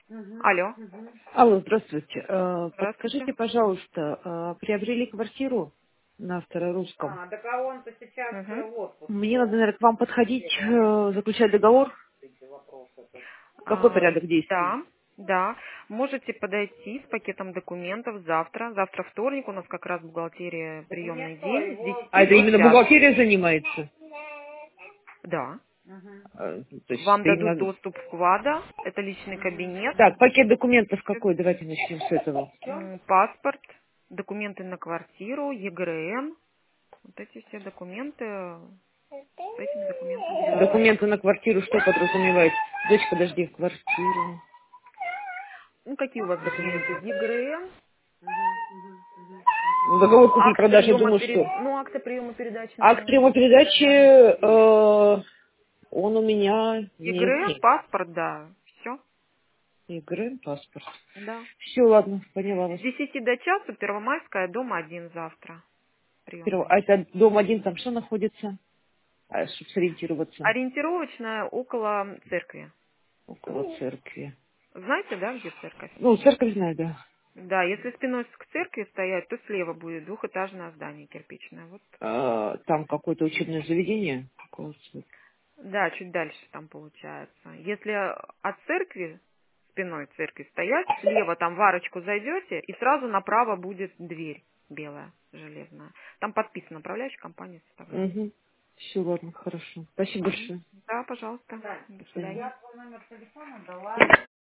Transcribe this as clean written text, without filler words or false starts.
Алло, Алло, здравствуйте. здравствуйте. Подскажите, пожалуйста, приобрели квартиру на Старорусском? Так он-то сейчас в отпуске. Мне надо, наверное, к вам подходить, заключать договор. Какой А, порядок действий? да, да. Можете подойти с пакетом документов завтра. Завтра вторник, у нас как раз в бухгалтерии приемный день с А 10 это до именно часу. бухгалтерия занимается? Да. То есть Вам это дадут именно... доступ в КВАДа, это личный кабинет, Так, пакет документов какой? Давайте начнем с этого. паспорт, документы на квартиру, ЕГРН. Вот эти все документы, с этими документами приходите. Документы на квартиру что подразумевает? Дочь, подожди, в квартиру. Ну, какие у вас документы? ЕГРН, Договор акт купли-продажи, я приема, думаю, что... ну, акты приема передачи, Акт наверное, приема есть. передачи, он у меня ЕГРН, нет. паспорт, да, все, Игры, паспорт. да. Все, ладно, поняла С вас. 10 до часу, Первомайская, дом 1 завтра, А приемный. это дом один, там что находится? Чтобы сориентироваться. Ориентировочная около церкви. Около церкви. Знаете, да, где церковь? Ну, церковь знаю, да. Да, если спиной к церкви стоять, то слева будет двухэтажное здание кирпичное. Вот. Там какое-то учебное заведение. Около церкви. Да, чуть дальше там получается. Если от церкви, спиной к церкви стоять, слева там в арочку зайдете, и сразу направо будет дверь белая, железная. Там подписана управляющая компания с фотографией. Угу. Все, ладно, хорошо. Спасибо Мгм. большое. Да, пожалуйста. До До свидания. свидания.